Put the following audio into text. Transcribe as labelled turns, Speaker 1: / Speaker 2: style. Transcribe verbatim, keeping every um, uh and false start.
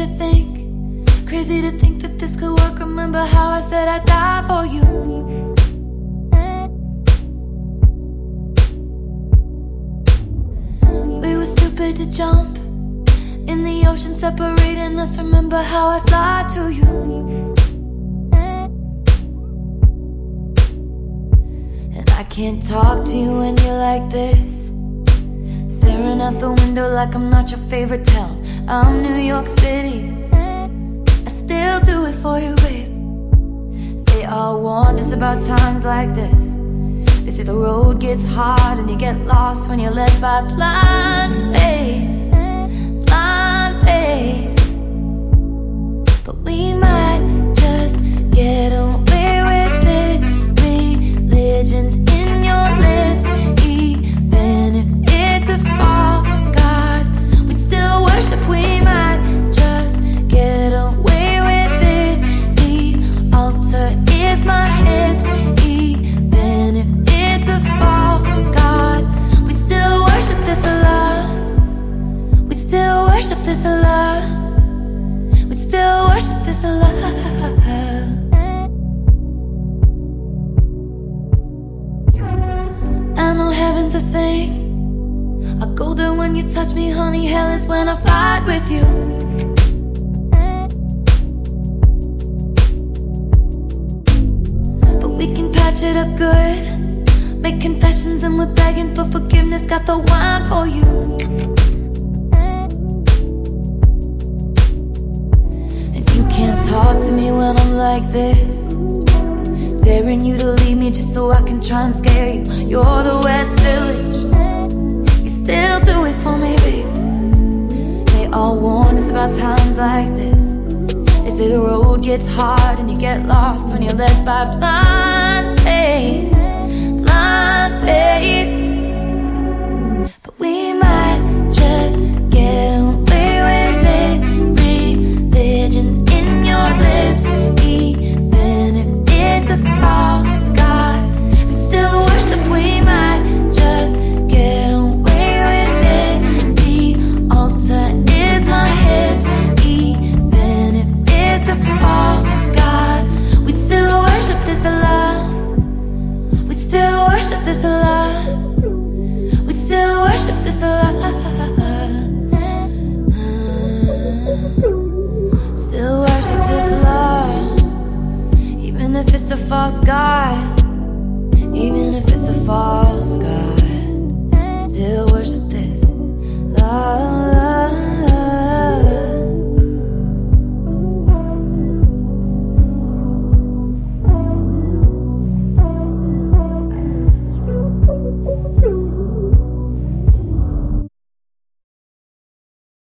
Speaker 1: to think, crazy to think that this could work. Remember how I said I'd die for you. We were stupid to jump in the ocean separating us. Remember how I fly to you. And I can't talk to you when you're like this, staring out the window like I'm not your favorite town. I'm New York City, I still do it for you, babe. They all warned us about times like this. They say the road gets hard and you get lost when you're led by blind faith, blind faith. But we might just get away with it. Religion's in your lips, even if it's a false god, we'd still worship. We might just get away with it. The altar is my hips, even if it's a false god, we'd still worship this Allah. We'd still worship this Allah. We'd still worship this Allah. I know heaven's a thing. I go there when you touch me, honey. Hell is when I fight with you. But we can patch it up good, make confessions and we're begging for forgiveness. Got the wine for you. And you can't talk to me when I'm like this, daring you to leave me just so I can try and scare you. You're the West Village, you still do it for me, babe. They all warned us about times like this. They say the road gets hard and you get lost when you're led by blind faith, blind faith. But we might just get away with it. Religion's in your lips, even if it's a false god, we'd still worship. We might just get away with it. The altar is my hips, even if it's a false god, we'd still worship this Allah. We'd still worship this Allah. We'd still worship this Allah. Still worship this Allah, even if it's a false god, even if it's a false